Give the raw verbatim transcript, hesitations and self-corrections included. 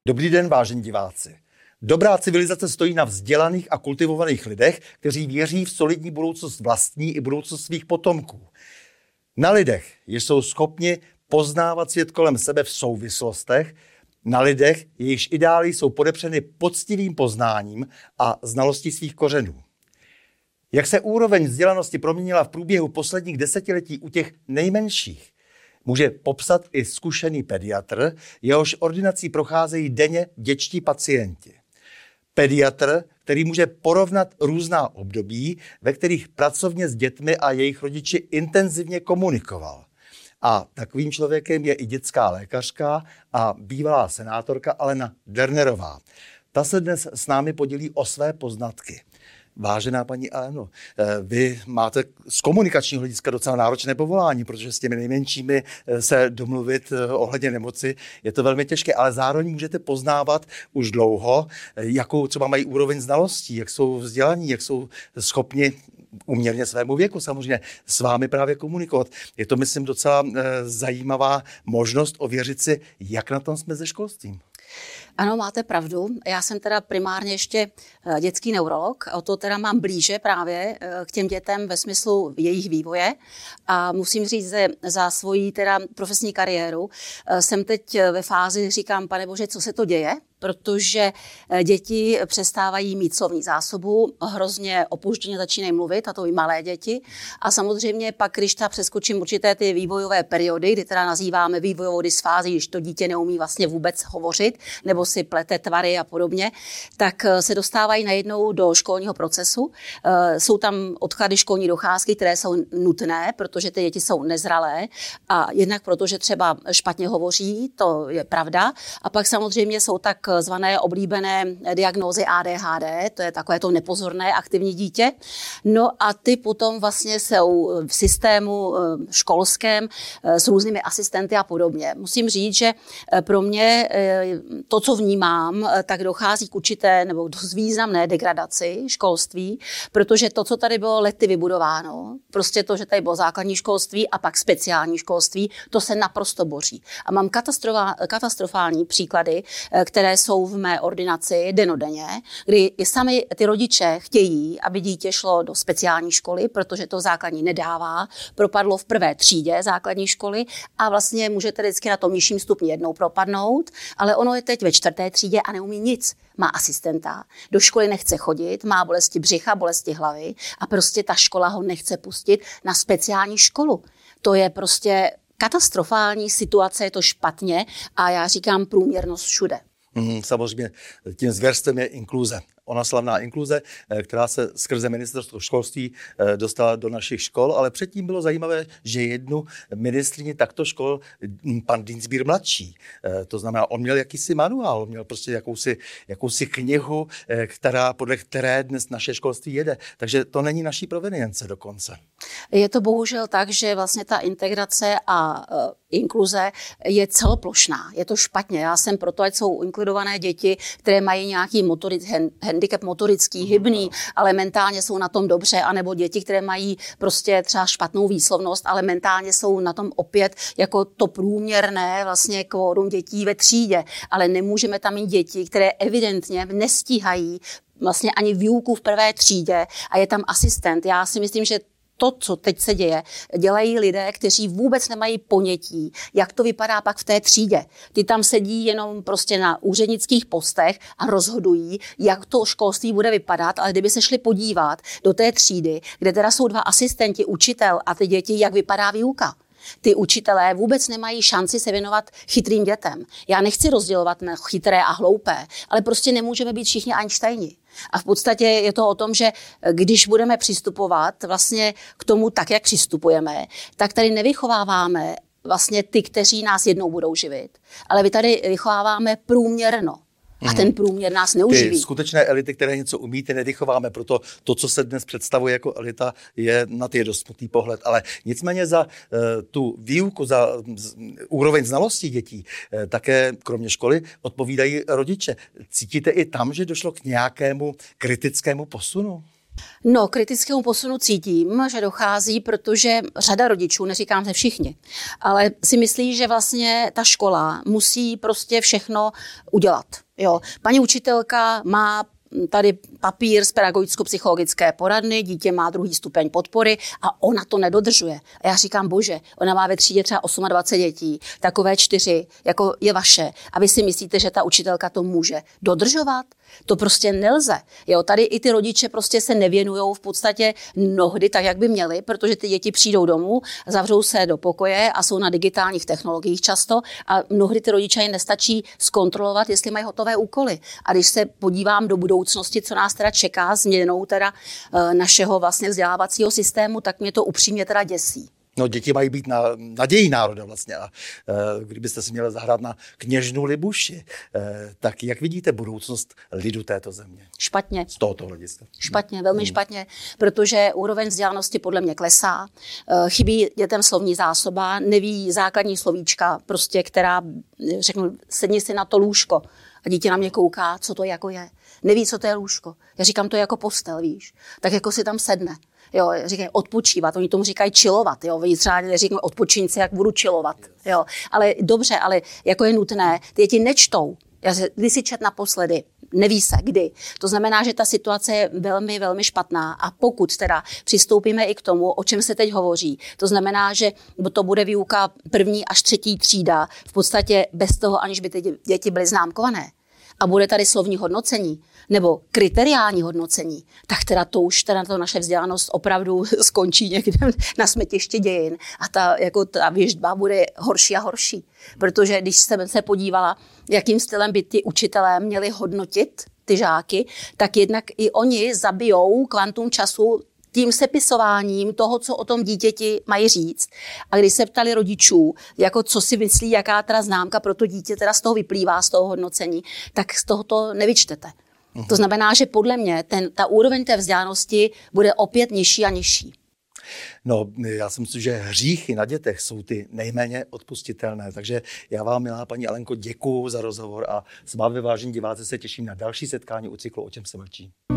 Dobrý den, vážení diváci. Dobrá civilizace stojí na vzdělaných a kultivovaných lidech, kteří věří v solidní budoucnost vlastní i budoucnost svých potomků. Na lidech, jež jsou schopni poznávat svět kolem sebe v souvislostech, na lidech, jejichž ideály jsou podepřeny poctivým poznáním a znalostí svých kořenů. Jak se úroveň vzdělanosti proměnila v průběhu posledních desetiletí u těch nejmenších, může popsat i zkušený pediatr, jehož ordinací procházejí denně dětští pacienti. Pediatr, který může porovnat různá období, ve kterých pracovně s dětmi a jejich rodiči intenzivně komunikoval. A takovým člověkem je i dětská lékařka a bývalá senátorka Alena Dernerová. Ta se dnes s námi podělí o své poznatky. Vážená paní Aleno, vy máte z komunikačního hlediska docela náročné povolání, protože s těmi nejmenšími se domluvit ohledně nemoci je to velmi těžké, ale zároveň můžete poznávat už dlouho, jakou třeba mají úroveň znalostí, jak jsou vzdělaní, jak jsou schopni uměrně svému věku samozřejmě s vámi právě komunikovat. Je to, myslím, docela zajímavá možnost ověřit si, jak na tom jsme se školstvím. Ano, máte pravdu. Já jsem teda primárně ještě dětský neurolog, o to teda mám blíže právě k těm dětem ve smyslu jejich vývoje a musím říct, že za svoji teda profesní kariéru jsem teď ve fázi, říkám, pane bože, co se to děje? Protože děti přestávají mít slovní zásobu, hrozně opožděně začínají mluvit, a to i malé děti. A samozřejmě pak, když ta přeskočím určité ty vývojové periody, kdy teda nazýváme vývojovou dysfázi, když to dítě neumí vlastně vůbec hovořit, nebo si plete tvary a podobně, tak se dostávají najednou do školního procesu. Jsou tam odklady školní docházky, které jsou nutné, protože ty děti jsou nezralé a jednak protože třeba špatně hovoří, to je pravda. A pak samozřejmě jsou tak zvané oblíbené diagnózy A D H D, to je takové to nepozorné aktivní dítě. No a ty potom vlastně jsou v systému školském s různými asistenty a podobně. Musím říct, že pro mě to, co vnímám, tak dochází k určité nebo dost významné degradaci školství, protože to, co tady bylo lety vybudováno, prostě to, že tady bylo základní školství a pak speciální školství, to se naprosto boří. A mám katastrofální příklady, které jsou v mé ordinaci denodenně, kdy sami ty rodiče chtějí, aby dítě šlo do speciální školy, protože to základní nedává, propadlo v prvé třídě základní školy a vlastně můžete vždycky na tom nižším stupni jednou propadnout, ale ono je teď ve čtvrté třídě a neumí nic. Má asistenta, do školy nechce chodit, má bolesti břicha, bolesti hlavy a prostě ta škola ho nechce pustit na speciální školu. To je prostě katastrofální situace, je to špatně a já říkám průměrnost všude. Mm, samozřejmě tím zvěrstvem je inkluze. Ona slavná inkluze, která se skrze ministerstvo školství dostala do našich škol, ale předtím bylo zajímavé, že jednu ministryni takto škol pan Dienstbier mladší. To znamená, on měl jakýsi manuál, měl prostě jakousi, jakousi knihu, která, podle které dnes naše školství jede. Takže to není naší provenience dokonce. Je to bohužel tak, že vlastně ta integrace a uh, inkluze je celoplošná. Je to špatně. Já jsem proto, ať jsou inkludované děti, které mají nějaký motoric, handicap motorický, hybný, ale mentálně jsou na tom dobře, anebo děti, které mají prostě třeba špatnou výslovnost, ale mentálně jsou na tom opět jako to průměrné vlastně kvórum dětí ve třídě. Ale nemůžeme tam mít děti, které evidentně nestíhají vlastně ani výuku v prvé třídě a je tam asistent. Já si myslím, že to, co teď se děje, dělají lidé, kteří vůbec nemají ponětí, jak to vypadá pak v té třídě. Ty tam sedí jenom prostě na úřednických postech a rozhodují, jak to školství bude vypadat, ale kdyby se šli podívat do té třídy, kde teda jsou dva asistenti, učitel a ty děti, jak vypadá výuka. Ty učitelé vůbec nemají šanci se věnovat chytrým dětem. Já nechci rozdělovat na chytré a hloupé, ale prostě nemůžeme být všichni Einsteini. A v podstatě je to o tom, že když budeme přistupovat vlastně k tomu tak, jak přistupujeme, tak tady nevychováváme vlastně ty, kteří nás jednou budou živit, ale vy tady vychováváme průměrno. A ten průměr nás neuživí. Ty skutečné elity, které něco umí, ty nevychováme, proto to, co se dnes představuje jako elita, je na ty dost smutný pohled. Ale nicméně za uh, tu výuku, za z, úroveň znalostí dětí, uh, také kromě školy odpovídají rodiče. Cítíte i tam, že došlo k nějakému kritickému posunu? No, kritickému posunu cítím, že dochází, protože řada rodičů, neříkám se všichni, ale si myslí, že vlastně ta škola musí prostě všechno udělat. Jo. Paní učitelka má tady papír z pedagogicko-psychologické poradny, dítě má druhý stupeň podpory a ona to nedodržuje. A já říkám, bože, ona má ve třídě třeba dvacet osm dětí, takové čtyři, jako je vaše. A vy si myslíte, že ta učitelka to může dodržovat? To prostě nelze. Jo, tady i ty rodiče prostě se nevěnují v podstatě mnohdy tak, jak by měli, protože ty děti přijdou domů, zavřou se do pokoje a jsou na digitálních technologiích často a mnohdy ty rodiče jim nestačí zkontrolovat, jestli mají hotové úkoly. A když se podívám do budoucnosti, co nás teda čeká změnou teda našeho vlastně vzdělávacího systému, tak mě to upřímně teda děsí. No, děti mají být na, nadějí národa vlastně. A e, kdybyste si měli zahrát na kněžnu Libuši, e, tak jak vidíte budoucnost lidu této země? Špatně. Z tohoto hlediska. Špatně, velmi hmm. špatně, protože úroveň vzdělanosti podle mě klesá. E, chybí dětem slovní zásoba, neví základní slovíčka, prostě, která, řeknu, sedni si na to lůžko a dítě na mě kouká, co to jako je. Neví, co to je lůžko. Já říkám, to je jako postel, víš. Tak jako si tam sedne. Jo, říkají odpočívat, oni tomu říkají chillovat, jo, oni třeba neříkají odpočíň si, jak budu chillovat, jo, ale dobře, ale jako je nutné, ty děti nečtou, já se, kdy si čet naposledy, neví se, kdy. To znamená, že ta situace je velmi, velmi špatná a pokud teda přistoupíme i k tomu, o čem se teď hovoří, to znamená, že to bude výuka první až třetí třída, v podstatě bez toho, aniž by ty děti byly známkované, a bude tady slovní hodnocení nebo kriteriální hodnocení, tak teda to už teda to naše vzdělanost opravdu skončí někde na smetiště dějin a ta, jako ta věžba bude horší a horší. Protože když jsem se podívala, jakým stylem by ty učitelé měli hodnotit ty žáky, tak jednak i oni zabijou kvantum času tím sepisováním toho, co o tom dítěti mají říct. A když se ptali rodičů, jako co si myslí, jaká teda známka pro to dítě teda z toho vyplývá, z toho hodnocení, tak z toho to nevyčtete. Uhum. To znamená, že podle mě ten, ta úroveň té vzdělanosti bude opět nižší a nižší. No, já si myslím, že hříchy na dětech jsou ty nejméně odpustitelné. Takže já vám, milá paní Alenko, děkuju za rozhovor a s vámi, vážení diváci, se těším na další setkání u cyklu O čem se mlčí.